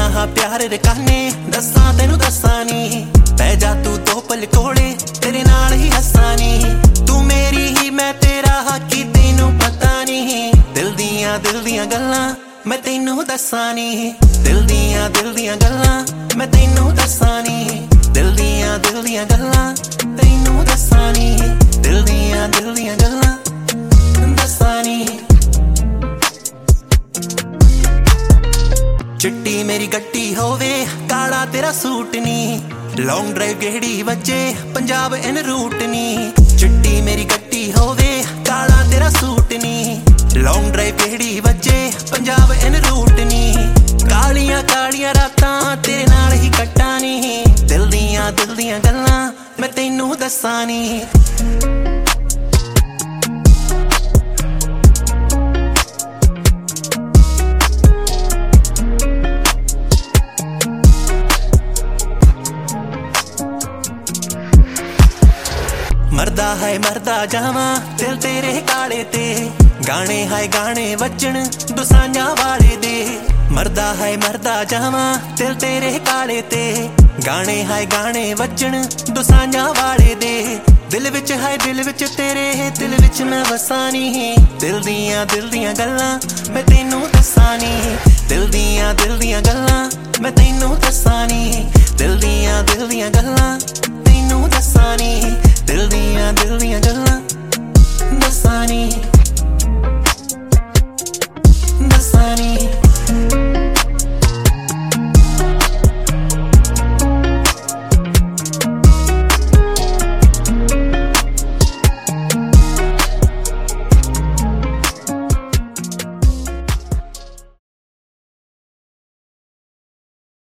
ਹਾਂ ਪਿਆਰ ਦੇ ਕਾਨੇ ਦੱਸਾਂ ਤੈਨੂੰ ਦੱਸਾਂ ਨੀ ਪੈ ਜਾ ਤੂੰ ਦੋ ਪਲ ਕੋਲੇ ਤੇਰੇ ਨਾਲ ਹੀ ਹੱਸਾਂ ਨੀ ਤੂੰ ਮੇਰੀ ਹੀ ਮੈਂ ਤੇਰਾ ਹਾਕੀ ਤੈਨੂੰ ਪਤਾ ਨੀ ਦਿਲ ਦੀਆਂ ਗੱਲਾਂ ਮੈਂ ਤੈਨੂੰ ਦੱਸਾਂ ਨੀ ਦਿਲ ਦੀਆਂ ਗੱਲਾਂ ਮੈਂ ਤੈਨੂੰ ਦੱਸਾਂ ਨੀ ਦਿਲ ਦੀਆਂ ਗੱਲਾਂ ਤੈਨੂੰ ਦੱਸਾਂ ਨੀ ਦਿਲ ਦੀਆਂ ਗੱਲਾਂ ਦੱਸਾਂ ਨੀ चिट्टी मेरी गट्टी होवे काला तेरा सूट नी लॉन्ग ड्राइव गेड़ी वजे पंजाब इन रूट नी चिट्टी मेरी गट्टी होवे काला तेरा सूट नी लॉन्ग ड्राइव गेड़ी वजे पंजाब इन रूट नी कालियां रातां तेरे नाल ही कट्टा नी दिल दियां गल्लां मैं तैनू दस्सां नी मरदा जावा दिल तेरे काले ते गाने हाय गाने वजन दुसांझा वाले दे मरदा जावा दिल तेरे काले ते गाने हाय गाने वजन दुसांझा वाले दे दिल विच तेरे दिल विच मैं वसां नी दिल दियां गल्लां मैं तैनू दस्सां नी दिल दियां गल्लां मैं तैनू दस्सां नी दिल दियां गल्लां